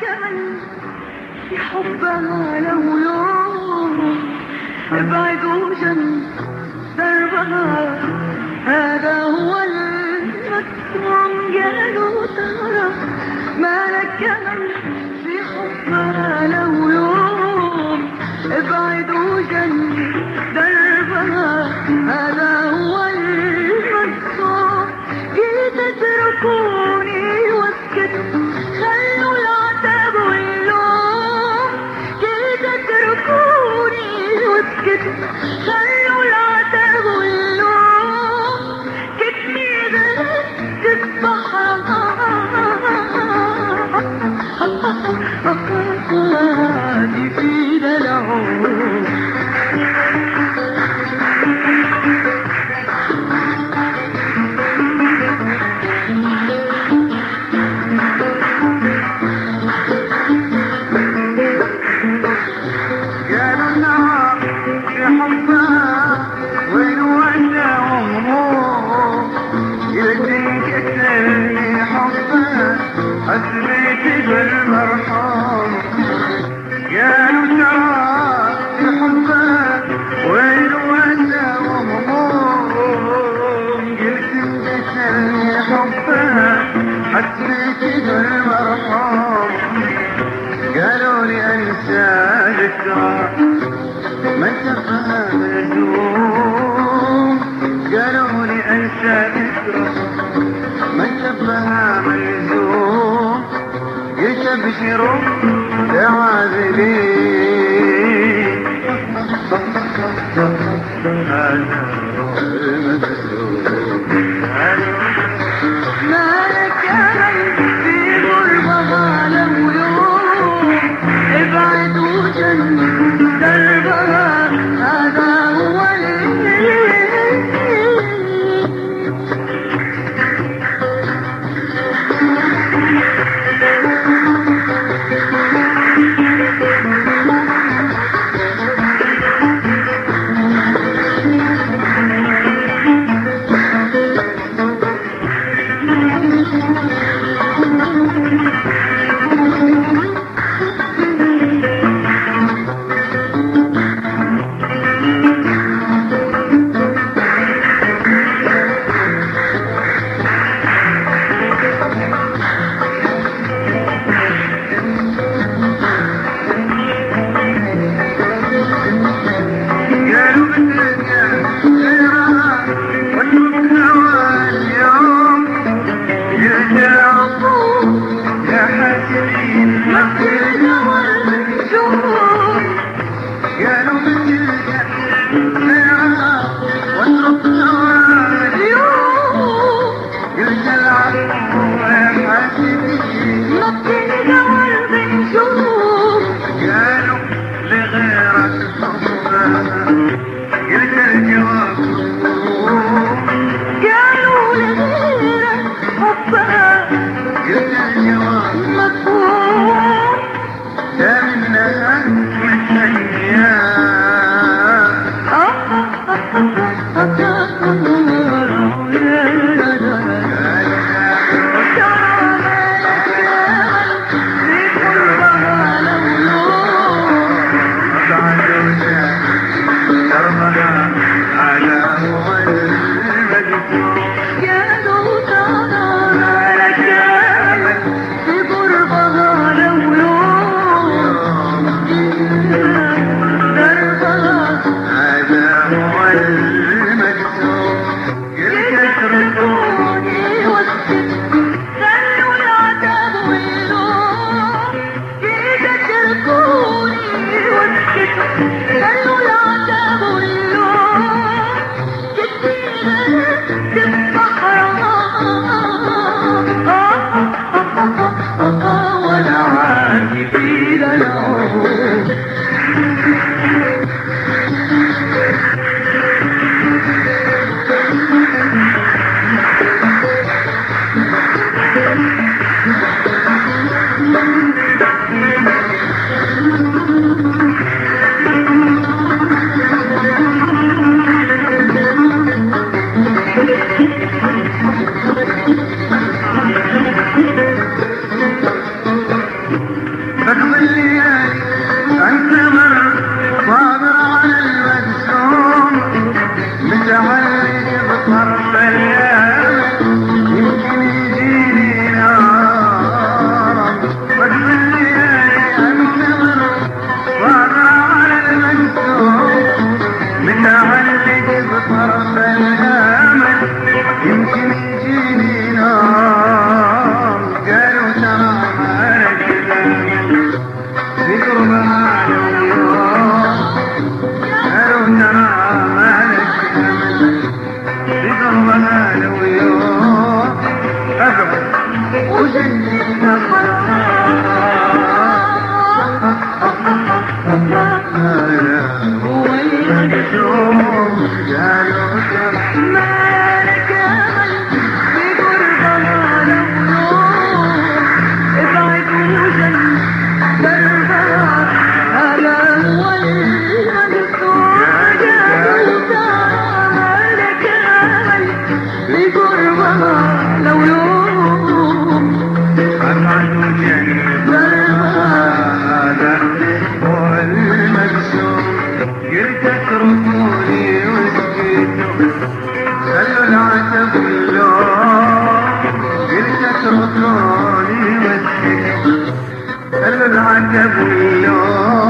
كمن في حبها لو يوم ابعدوا جنب دربها هذا هو المكتوم. قالوا ترى ما لك كمن في حبها لو يوم ابعدوا جنب دربها هذا هو المكتوم. جيت تتركوني واسكت خلوا العتاب واللوم. جيت تتركوني واسكت خلوا العتاب واللوم. كتمي غرقت البحر هادي في دلعوم. حسبيت بالمرحوم قالوا ترى في حبك والوسع وهموم. قلت انبسني حبك حسبيت بالمرحوم. قالوا لي انسى ذكرى ما تفهم الزوم. قالوا لي انسى ذكرى ما تفهم الزوم. قلت ابشروا يا عاذلين هذا المكتوب. ما لك في غربها لو يوم ابعدوا جنب دربها هذا هو العجب اللون